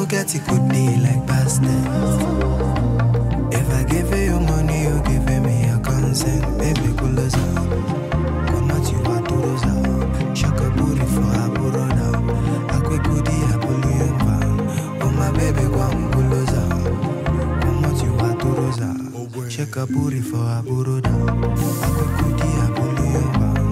no get it good day like bastard. If I give you money, you give me your consent. Baby, cool as out. Come out, you are to those out. Shaka booty for a burro now. I quick goodie, I pull you down. Oh, my baby, come cool as out. Come out, you are to those out. Shaka booty for a burro now. I quick goodie, I pull you down.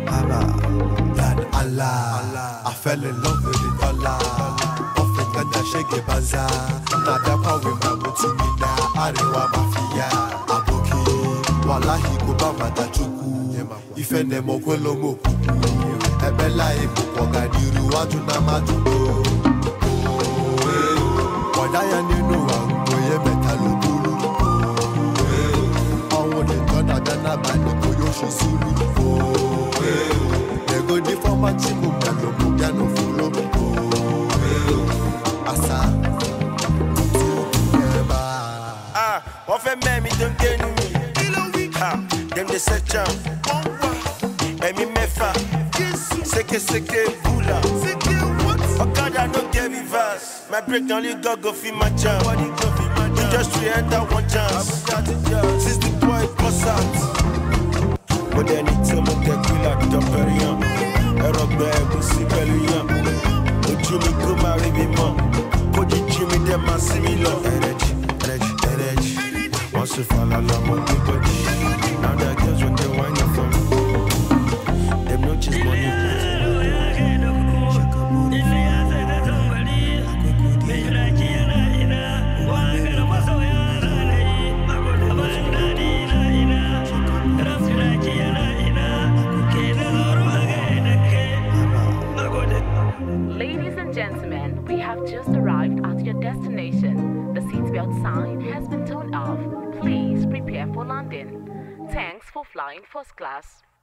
Allah, I fell in love with the dollar. Often and I shake a bazaar. Now that power with my mutimina, Arewa Mafia, Aboki, Wallahi Kubama Tachuku, Ifene Mokwelo Moku, Ebela Ebukoga, Diru Wajuna Majuko, Wadaya Nino, Goye Metalubulu, Owo de Tona Dana Bani Koyoshi Sulu, They go di forma chiku piano fulo, Asa. One for me, don't get me. Them they set jam. Emi mefa. Seke bula. Okada no get reverse. My break only go feel my jam. Industry enter one chance. Since the boy bust out. But then it's a look at you like Dopperian. Rock bag, see Bellion. Jimmy come marry me, mom. Put Jimmy, them my similar energy. Once you fall along with people, now that girls when they wind up from them no just money. Ladies and gentlemen, we have just arrived at your destination. The seatbelt sign has been turned off. Please prepare for landing. Thanks for flying first class.